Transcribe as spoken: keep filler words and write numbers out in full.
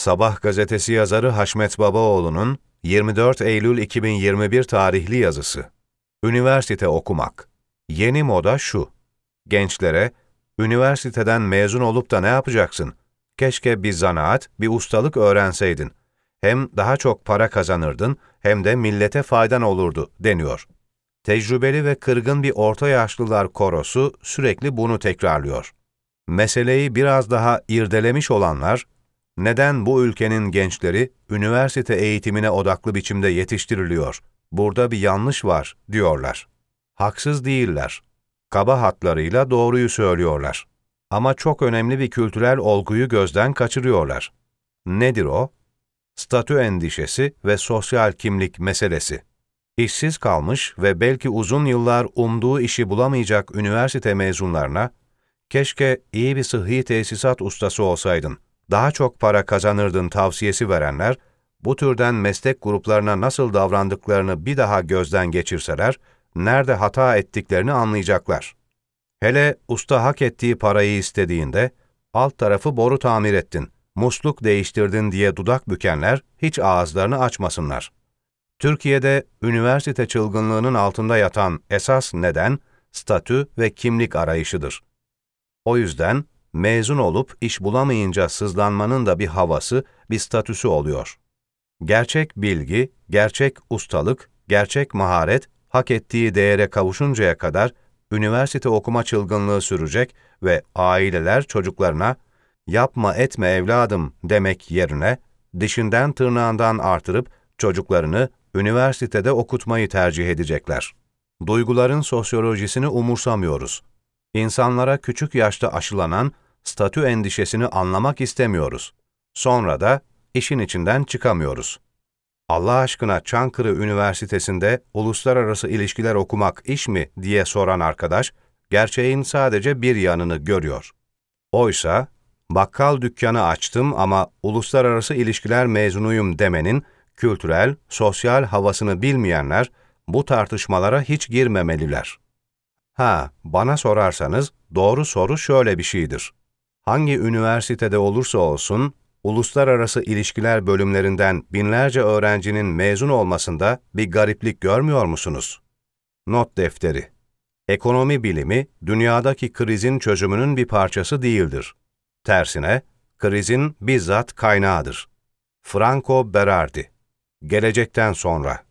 Sabah gazetesi yazarı Haşmet Babaoğlu'nun yirmi dört Eylül iki bin yirmi bir tarihli yazısı. Üniversite okumak. Yeni moda şu. Gençlere, üniversiteden mezun olup da ne yapacaksın? Keşke bir zanaat, bir ustalık öğrenseydin. Hem daha çok para kazanırdın, hem de millete faydan olurdu, deniyor. Tecrübeli ve kırgın bir orta yaşlılar korosu sürekli bunu tekrarlıyor. Meseleyi biraz daha irdelemiş olanlar, neden bu ülkenin gençleri üniversite eğitimine odaklı biçimde yetiştiriliyor? Burada bir yanlış var, diyorlar. Haksız değiller. Kaba hatlarıyla doğruyu söylüyorlar. Ama çok önemli bir kültürel olguyu gözden kaçırıyorlar. Nedir o? Statü endişesi ve sosyal kimlik meselesi. İşsiz kalmış ve belki uzun yıllar umduğu işi bulamayacak üniversite mezunlarına, keşke iyi bir sıhhi tesisat ustası olsaydın, daha çok para kazanırdın tavsiyesi verenler, bu türden meslek gruplarına nasıl davrandıklarını bir daha gözden geçirseler, nerede hata ettiklerini anlayacaklar. Hele usta hak ettiği parayı istediğinde, alt tarafı boru tamir ettin, musluk değiştirdin diye dudak bükenler hiç ağızlarını açmasınlar. Türkiye'de üniversite çılgınlığının altında yatan esas neden, statü ve kimlik arayışıdır. O yüzden mezun olup iş bulamayınca sızlanmanın da bir havası, bir statüsü oluyor. Gerçek bilgi, gerçek ustalık, gerçek maharet, hak ettiği değere kavuşuncaya kadar üniversite okuma çılgınlığı sürecek ve aileler çocuklarına "yapma etme evladım" demek yerine dişinden tırnağından artırıp çocuklarını üniversitede okutmayı tercih edecekler. Duyguların sosyolojisini umursamıyoruz. İnsanlara küçük yaşta aşılanan statü endişesini anlamak istemiyoruz. Sonra da işin içinden çıkamıyoruz. Allah aşkına Çankırı Üniversitesi'nde uluslararası ilişkiler okumak iş mi diye soran arkadaş, gerçeğin sadece bir yanını görüyor. Oysa, bakkal dükkanı açtım ama uluslararası ilişkiler mezunuyum demenin kültürel, sosyal havasını bilmeyenler bu tartışmalara hiç girmemeliler. Ha, bana sorarsanız doğru soru şöyle bir şeydir. Hangi üniversitede olursa olsun, uluslararası ilişkiler bölümlerinden binlerce öğrencinin mezun olmasında bir gariplik görmüyor musunuz? Not defteri. Ekonomi bilimi, dünyadaki krizin çözümünün bir parçası değildir. Tersine, krizin bizzat kaynağıdır. Franco Berardi. Gelecekten sonra.